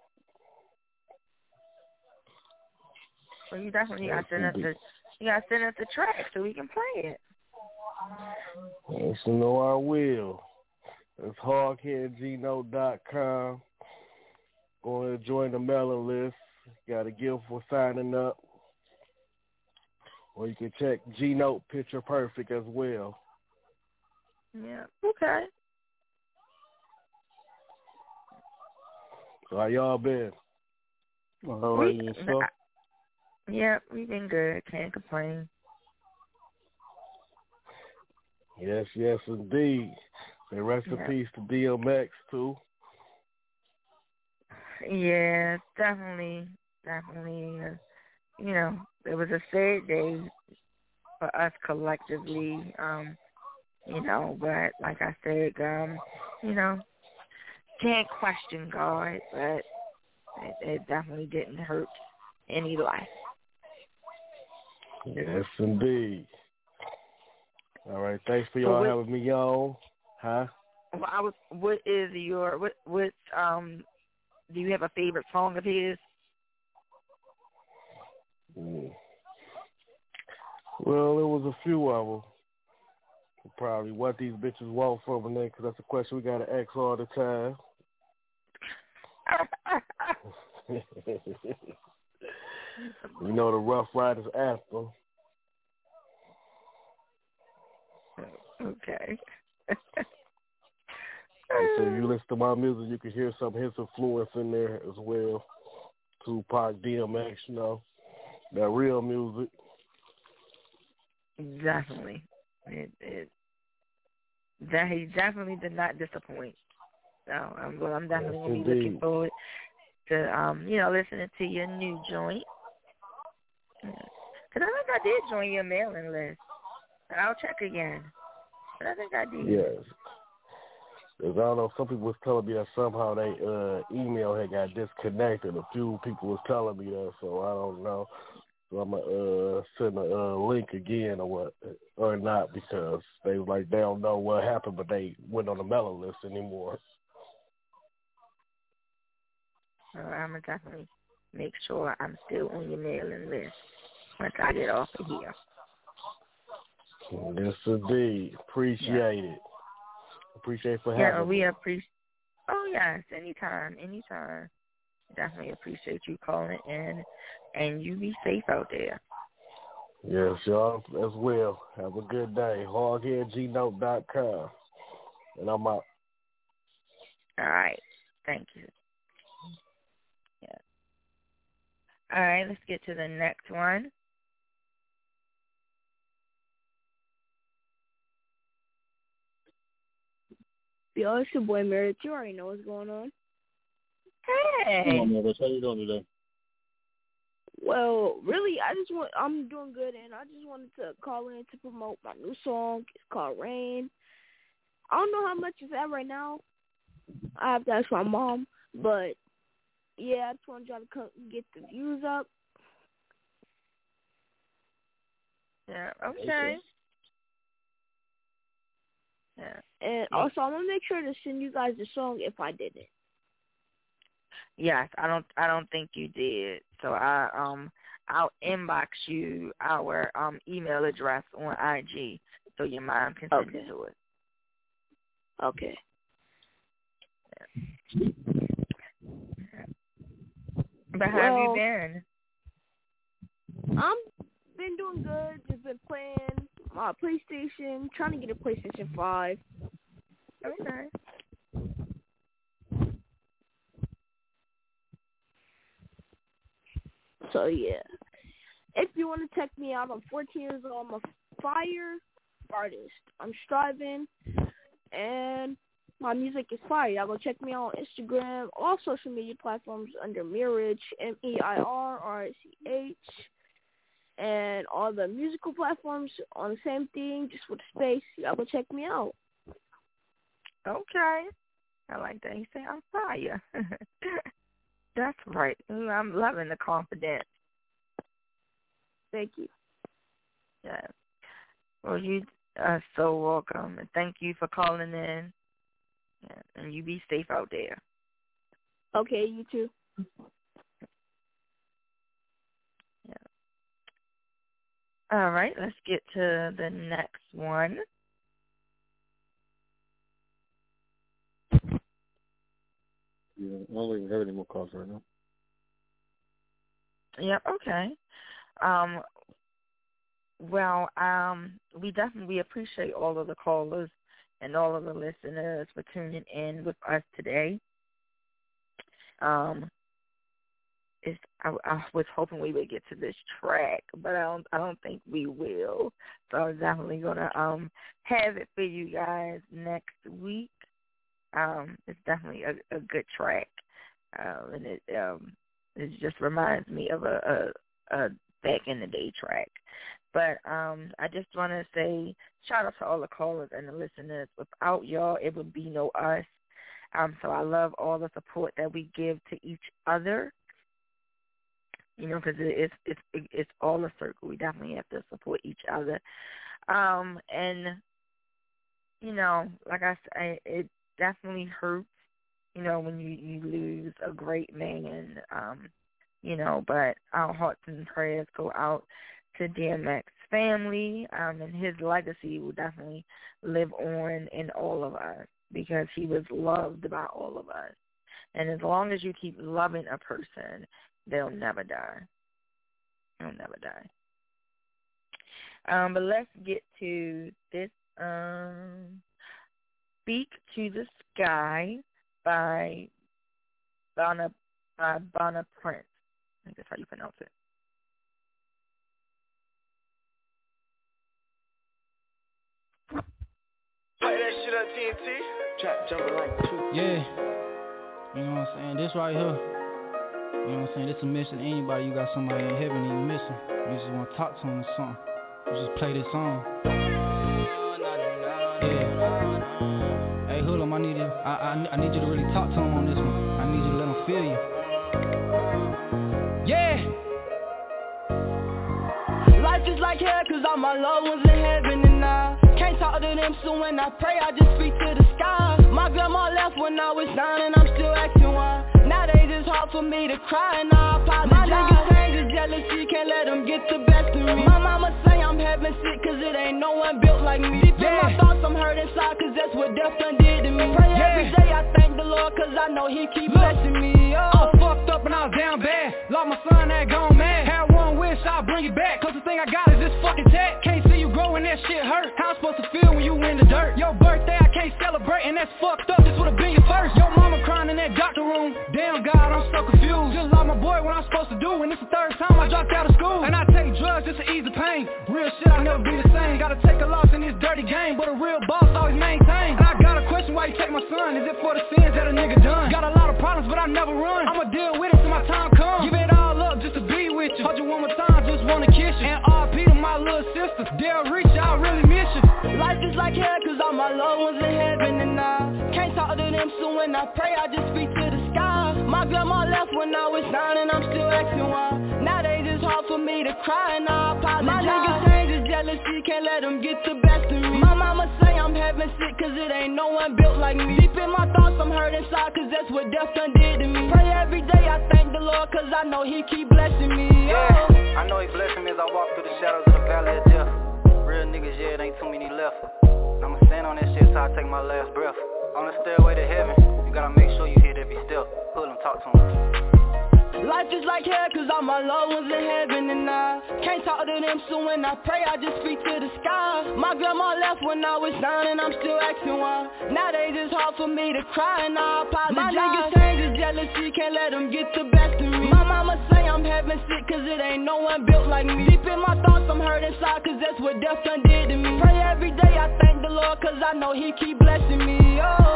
Well, you definitely got to send us the you got to send us the track so we can play it. Yes, you know I will. It's hardhead gino dot com. Going to join the mailing list. Got a gift for signing up. Or you can check G-Note Picture Perfect as well. Yeah. Okay. So how y'all been? All right, yourself? Yeah, we've been good. Can't complain. Yes, yes, indeed. And rest yeah. in peace to D M X, too. Yeah, definitely, definitely. Uh, you know, it was a sad day for us collectively, um, you know, but like I said, um, you know, can't question God, but it, it definitely didn't hurt any life. Yes, indeed. All right, thanks for y'all well, what, having me on. Huh? Well, I was. What is your what? What um? Do you have a favorite song of his? Mm. Well, there was a few of them. Probably what these bitches want from a nigga, because that's a question we got to ask all the time. You know the Rough Riders anthem. Okay. So if you listen to my music, you can hear some of his influence in there as well. Tupac, D M X, you know, that real music. Definitely. It, it, that he definitely did not disappoint. So I'm, well, I'm definitely Yes, going to be looking forward to, um, you know, listening to your new joint. Because I think I did join your mailing list. I'll check again. But I think I did. Yes. Because I don't know, some people was telling me that somehow they uh, email had got disconnected. A few people was telling me that, so I don't know. So I'm going to uh, send a uh, link again or what, or not, because they was like, they don't know what happened, but they went on the mailing list anymore. So I'm going to definitely make sure I'm still on your mailing list once I get off of here. Yes, indeed. Appreciate yeah. it. Appreciate for having yeah, we me. appreciate. Oh yes, anytime, anytime. Definitely appreciate you calling in, and you be safe out there. Yes, y'all as well. Have a good day. hardhead g note dot com, and I'm out. All right, thank you. Yeah. All right, let's get to the next one. Yo, it's your boy Meredith. You already know what's going on. Hey. Come on, Meredith. How you doing today? Well, really, I just want, I'm doing good, and I just wanted to call in to promote my new song. It's called Rain. I don't know how much it's at right now. I have to ask my mom, but yeah, I just wanted y'all to come get the views up. Yeah, okay. Yeah. And yeah. also, I'm gonna make sure to send you guys the song if I did it. Yes, I don't. I don't think you did. So I um I'll inbox you our um email address on I G so your mom can send okay. it to it. Okay. Yeah. But how well, have you been? I'm been doing good. Just been playing my PlayStation, trying to get a PlayStation five. Okay. So yeah, if you want to check me out, I'm fourteen years old. I'm a fire artist. I'm striving, and my music is fire. Y'all go check me out on Instagram, all social media platforms under Meirich, M E I R R I C H, and all the musical platforms on the same thing, just with a space. Y'all go check me out. Okay. I like that. You say I'm fire. That's right. I'm loving the confidence. Thank you. Yeah. Well, you are so welcome, and thank you for calling in. Yeah. And you be safe out there. Okay, you too. Yeah. All right, let's get to the next one. Yeah, I don't even have any more calls right now. Yep, okay. Um, well, um, we definitely appreciate all of the callers and all of the listeners for tuning in with us today. Um, it's, I, I was hoping we would get to this track, but I don't, I don't think we will. So I'm definitely gonna um have it for you guys next week. Um, it's definitely a, a good track, um, and it um it just reminds me of a, a, a back in the day track. But um, I just want to say shout out to all the callers and the listeners. Without y'all, it would be no us. Um, so I love all the support that we give to each other. you know, because it, it's it's it's all a circle. We definitely have to support each other. Um, and you know, like I said, it definitely hurts, you know, when you, you lose a great man. Um, you know, but our hearts and prayers go out to D M X's family, um, and his legacy will definitely live on in all of us because he was loved by all of us. And as long as you keep loving a person, they'll never die. They'll never die. Um, but let's get to this. Um, Speak to the Sky by Bana, by Bana Prince. I think that's how you pronounce it. Play that shit on T N T. Trap jumping like two. Yeah. You know what I'm saying? This right here. You know what I'm saying? This a mission to anybody. You got somebody in heaven and you miss them. You just want to talk to them or something. You just play this song. Yeah. Hey, Hoodlum, I need you. I, I I need you to really talk to him on this one. I need you to let him feel you. Yeah. Life is like hell, cause all my loved ones in heaven and I can't talk to them, so when I pray, I just speak to the sky. My grandma left when I was nine and I'm still asking why. Nowadays it's hard for me to cry and I apologize. My niggas change is jealousy, can't let them get the best of me. My mama say I'm heaven sick, cause it ain't no one built like me. Deep in my thoughts, I'm hurt inside, cause that's what death done did to me. Pray yeah. every day, I thank the Lord, cause I know he keep Look, blessing me. Oh. I was fucked up and I was down bad. Lost my son, that gone mad. Had one wish, I'll bring it back, cause the thing I got is this fucking tag. Can't see you growing, that shit hurt. How I'm supposed to feel when you in the dirt? Your birthday, I can't celebrate, and that's fucked up. This would've been your first. Your mama crying in that doctor room. Damn God, I'm so confused. Just lost my boy, what I'm supposed to do? And it's the third time I dropped out of school. And I take drugs just to ease the pain. Real shit, I'll never be the same. Gotta take a loss in this dirty game, but a real boss always maintain. And I got a question, why you take my son? Is it for the sins that a nigga done? Got a lot of problems, but I never run. I'ma deal with it till my time comes. Give it all up just to be with you. Hold you one more time, just wanna kiss you. And R P to my little sister. Dale Reach, I really miss you. Life is like hell, cause all my loved ones in heaven and I can't talk to them, so when I pray, I just speak to the sky. My grandma left when I was nine and I'm still asking why. Nowadays it's hard for me to cry and I apologize. My niggas change is jealousy, can't let them get the best of me. My mama say I'm heaven sick, cause it ain't no one built like me. Deep in my thoughts, I'm hurt inside, cause that's what death done did to me. Pray every day, I thank the Lord, cause I know he keep blessing me. Oh. Yeah, I know he blessing me as I walk through the shadows of the valley of death. Real niggas, yeah, it ain't too many left. I'ma stand on that shit till I take my last breath. On the stairway to heaven, you gotta make sure you hit every step. Pull him, talk to him. Life is like hell, cause all my loved ones in heaven and I can't talk to them, so when I pray, I just speak to the sky. My grandma left when I was nine and I'm still asking why. Nowadays it's hard for me to cry and I apologize. My niggas change is jealousy, can't let them get the best of me. My mama say I'm heaven sick, cause it ain't no one built like me. Deep in my thoughts, I'm hurt inside, cause that's what death done did to me. Pray every day, I thank the Lord, cause I know he keep blessing me. Oh.